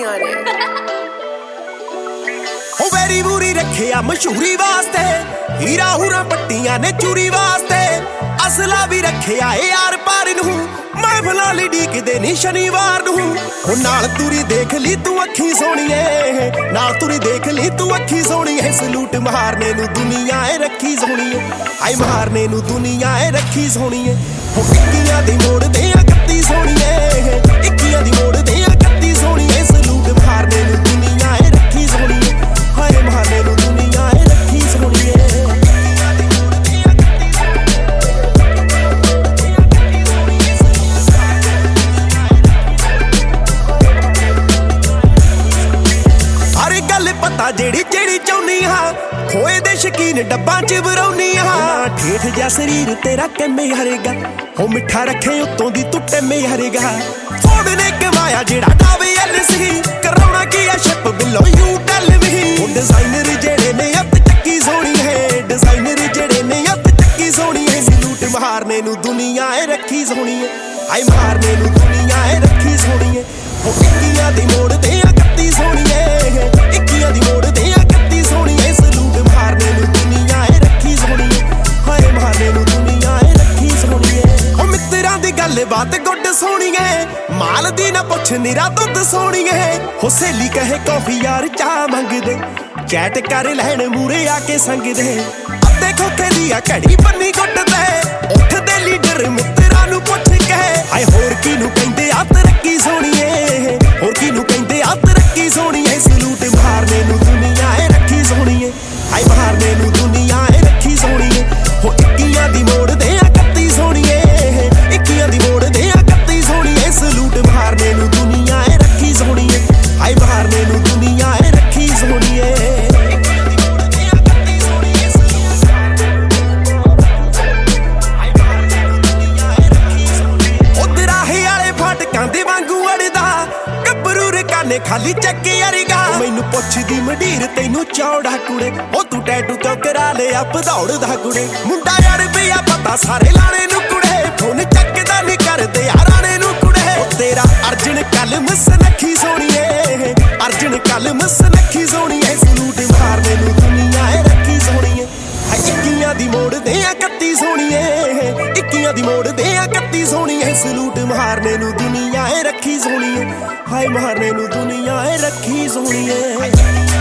ਹੁੰਦੀਆਂ ਨੇ। ਉਹ ਵੈਰੀ ਬੂਰੀ ਰੱਖਿਆ ਮਸ਼ਹੂਰੀ ਵਾਸਤੇ, ਹੀਰਾ ਹੂਰਾ ਪੱਟੀਆਂ ਨੇ ਚੂਰੀ ਵਾਸਤੇ, ਅਸਲਾ ਵੀ ਰੱਖਿਆ ਏ ਯਾਰ ਪਾਰ ਨੂੰ, ਮਹਿਫਲਾਂ ਲਈ ਡੀਕਦੇ ਨੀ ਸ਼ਨੀਵਾਰ ਨੂੰ। ਉਹ ਨਾਲ ਤੁਰੀ ਦੇਖ ਲਈ ਤੂੰ ਅੱਖੀ ਸੋਹਣੀਏ, ਨਾਲ ਤੁਰੀ ਦੇਖ ਲਈ ਤੂੰ ਅੱਖੀ ਸੋਹਣੀਏ, ਸਲੂਟ ਮਾਰਨੇ ਨੂੰ ਦੁਨੀਆ ਏ ਰੱਖੀ ਸੋਹਣੀਏ, ਹਾਏ ਮਾਰਨੇ ਨੂੰ ਦੁਨੀਆ ਏ ਰੱਖੀ ਸੋਹਣੀਏ। ਉਹ ਇੱਕੀਆਂ ਦੀ ਮੋੜਦੇ ਆ 31 ਸੋਹਣੀਏ, ਇੱਕੀਆਂ ਦੀ ਮੋੜਦੇ ਆ 31 ਸੋਹਣੀਏ, ਸਲੂਟ ਮਾਰਨੇ ਨੂੰ ਦੁਨੀਆ ਏ ਰੱਖੀ ਸੋਹਣੀਏ, ਹਾਏ ਮਾਰਨੇ ਨੂੰ ਦੁਨੀਆ ਏ ਰੱਖੀ ਸੋਹਣੀਏ। ਪਤਾ ਜਿਹੜੀ ਜਿਹੜੀ ਚਾਹੁੰਨੀ ਹਾਂ, ਖੋਏ ਦੇ ਸ਼ਕੀਨ ਡੱਬਾਂ ਚ ਵਰਾਉਨੀ ਹਾਂ, ਠੇਠ ਜਿਹਾ ਸਰੀਰ ਤੇਰਾ ਕਿਵੇਂ ਹਰੇਗਾ, ਹੋ ਮਿੱਠਾ ਰੱਖੇ ਉੱਤੋਂ ਦੀ ਤੂੰ ਟੈਮੇ ਹਰੇਗਾ। ਫੋੜ ਨੇ ਕਮਾਇਆ ਜਿਹੜਾ ਡਾਵੇ ਐਲ ਸੀ, ਕਰਾਉਣਾ ਕੀ ਆ ਸ਼ਿਪ ਬਿੱਲੋ ਯੂ ਟੈਲ ਮੀ। ਉਹ ਡਿਜ਼ਾਈਨਰ ਜਿਹੜੇ ਨੇ ਅੱਤ ਚੱਕੀ ਸੋਹਣੀ ਹੈ, ਡਿਜ਼ਾਈਨਰ ਜਿਹੜੇ ਨੇ ਅੱਤ ਚੱਕੀ ਸੋਹਣੀ ਹੈ, ਸਲੂਟ ਮਾਰਨੇ ਨੂੰ ਦੁਨੀਆ ਏ ਰੱਖੀ ਸੋਹਣੀ ਹੈ, ਹਾਏ ਮਾਰਨੇ ਨੂੰ ਦੁਨੀਆ ਏ ਰੱਖੀ ਸੋਹਣੀ ਹੈ। ਉਹ ਇੱਕੀਆਂ ਦੀ ਮੋੜਦੇ ਆ 31 ਸੋਹਣੀਏ, ਇੱਕੀਆਂ ਦੀ ਮੋੜਦੇ ਆ 31 ਸੋਹਣੀਏ, ਸਲੂਟ ਮਾਰਨੇ ਨੂੰ ਦੁਨੀਆ ਏ ਰੱਖੀ ਸੋਹਣੀਏ, ਹਾਏ ਮਾਰਨੇ ਨੂੰ ਦੁਨੀਆ ਏ ਰੱਖੀ ਸੋਹਣੀਏ। ਉਹ ਮਿੱਤਰਾਂ ਦੀ ਗੱਲ ਬਾਤ ਗੁੱਡ ਸੋਹਣੀਏ, ਮਾਲ ਦੀ ਨਾ ਪੁੱਛ ਨਿਰਾ ਦੁੱਧ ਸੋਹਣੀਏ। ਹੋ ਸਹੇਲੀ ਕਹੇ ਕੌਫੀ ਯਾਰ ਚਾਹ ਮੰਗਦੇ, ਚੈਟ ਕਰ ਲੈਣ ਮੂਰੇ ਆ ਕੇ ਸੰਗਦੇ, ਅੱਧੇ ਖੋਖੇ ਦੀ ਆ ਘੜੀ ਬੰਨੀ ਗੁੱਟਦੇ, ਉੱਠਦੇ ਲੀਡਰ ਮਿੱਤਰਾਂ ਨੂੰ ਪੁੱਛ ਕੇ, ਹਾਏ ਹੋਰ ਕਿਹਨੂੰ ਕਹਿੰਦੇ ਆ ਤਰੱਕੀ ਸੋਹਣੀਏ, ਹੋਰ ਕਿਹਨੂੰ ਕਹਿੰਦੇ ਆ ਤਰੱਕੀ ਸੋਹਣੀਏ, ਸਲੂਟ ਮਾਰਨੇ ਨੂੰ ਦੁਨੀਆ ਏ ਰੱਖੀ ਸੋਹਣੀਏ, ਹਾਏ ਮਾਰਨੇ ਨੂੰ ਦੁਨੀਆ ਏ ਰੱਖੀ ਸੋਹਣੀਏ। ਹੋ ਇੱਕੀਆਂ ਦੀ ਮੋੜਦੇ ਆ 31 ਸੋਹਣੀਏ, ਇੱਕੀਆਂ ਦੀ ਮੋੜਦੇ ਆ 31 ਸੋਹਣੀਏ, ਸਲੂਟ ਮਾਰਨੇ ਨੂੰ ਦੁਨੀਆ ਏ ਰੱਖੀ ਸੋਹਣੀਏ, ਹਾਏ ਮਾਰਨੇ ਨੂੰ ਦੁਨੀਆ ਏ ਰੱਖੀ ਸੋਹਣੀਏ। ਖਾਲੀ ਚੱਕੇ ਯਾਰੀਗਾ ਮੈਨੂੰ ਪੁੱਛਦੀ ਮੰਡੀਰ ਤੈਨੂੰ ਚੌੜਾ ਕੁੜੇ, ਉਹ ਤੂੰ ਟੈਟੂ ਕਿਉਂ ਕਰਾ ਲਿਆ ਭਦੌੜਦਾ ਕੁੜੇ, ਮੁੰਡਾ ਯਾਰ ਪਿਆ ਪਤਾ ਸਾਰੇ ਲਾਣੇ ਨੂੰ ਕੁੜੇ, ਫੋਨ ਚੱਕਦਾ ਨੀ ਕਰਦੇ ਯਾਰਾਣੇ ਨੂੰ ਕੁੜੇ। ਉਹ ਤੇਰਾ ਅਰਜਨ ਕਲਮ ਸਨੱਖੀ ਸੋਹਣੀਏ, ਅਰਜਨ ਕਲਮ ਸਨੱਖੀ ਸੋਹਣੀਏ, ਸਲੂਟ ਮਾਰਨੇ ਨੂੰ ਦੁਨੀਆ ਏ ਰੱਖੀ ਸੋਹਣੀਏ, ਹਾਏ ਇੱਕੀਆਂ ਦੀ ਮੋੜਦੇ ਆ 31 ਸੋਹਣੀਏ, ਇੱਕੀਆਂ ਦੀ ਮੋੜਦੇ ਆ 31 ਸੋਹਣੀਏ, ਸਲੂਟ ਮਾਰਨੇ ਨੂੰ ਦੁਨੀਆ ਏ ਰੱਖੀ ਸੋਹਣੀਏ, ਹਾਏ ਮਾਰਨੇ ਨੂੰ ਦੁਨੀਆ ਏ ਰੱਖੀ ਸੋਹਣੀਏ।